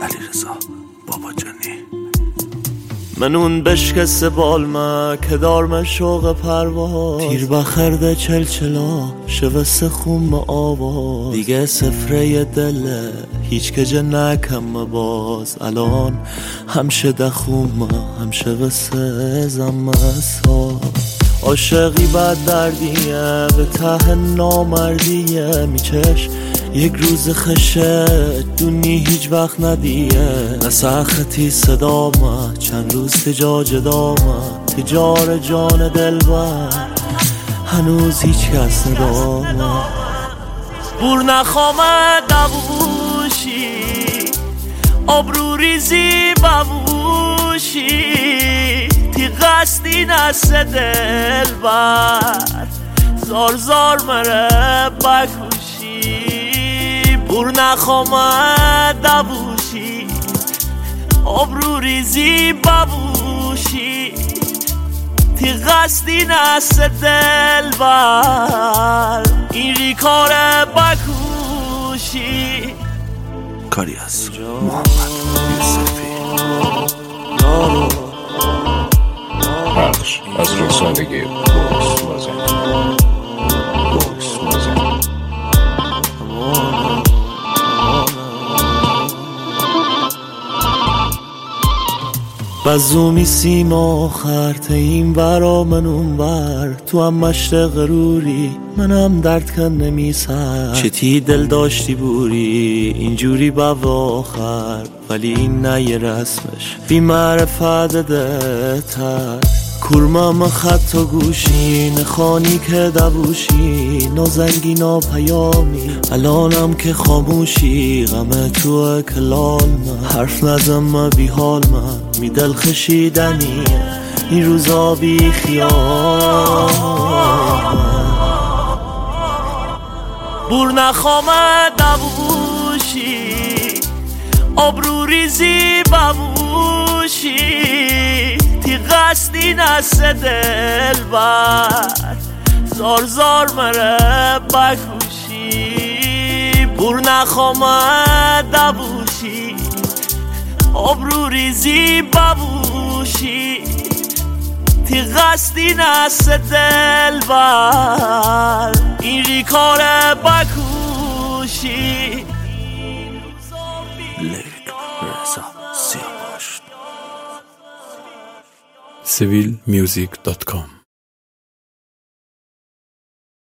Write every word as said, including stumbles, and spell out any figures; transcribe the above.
علیرضا باباجانی. من اون بشکست بالمه که دارم شوق پرواز، تیر بخرده چلچلا شوست خوم آواز. دیگه سفره دله هیچ کجا نکم باز، الان همشه دخومه همشه وسه زمه ساز. عاشقی بد دردیه به ته نامردیه، میچش یک روز خشه دونی هیچ وقت ندیه. نسختی صدامه چند روز تجا جدامه، تجار جان دلبر هنوز هیچ کس ندامه. بور نخوامه دووشی آبرو ریزی بووشی، تی قصدی نست دلبر زار زار مره بکوشی. بور نخوامه دووشی آبرو ریزی بووشی، تی قصدی نست دلبر این ریکار بکوشی. کاری از محمد یوسفی. پخش از رسانه بوکس مازن. بوکس مازن. بزومی سیم آخر تیم برا من اون بر، تو هم مشت غروری منم درد کن نمی سر. چتی دل داشتی بوری اینجوری با آخر، ولی این نه یه رسمش بی معرفت ده تر. کورمم خط و گوشی نخانی که دووشی، نازنگی ناپیامی الانم که خاموشی. غم تو کلال من حرف نزم بی حال من، می دل خشیدنی این روزا بی خیال. بور نخوامه دووشی آبرو ریزی بووشی، تی قصدی نست دلبر زار زار مره بکوشی. بور نخوامه دووشی آبرو ریزی بووشی، تی قصدی نست دلبر این ریکار بکوشی. لیک رضا سیاوش. سیویل میوزیک دات کام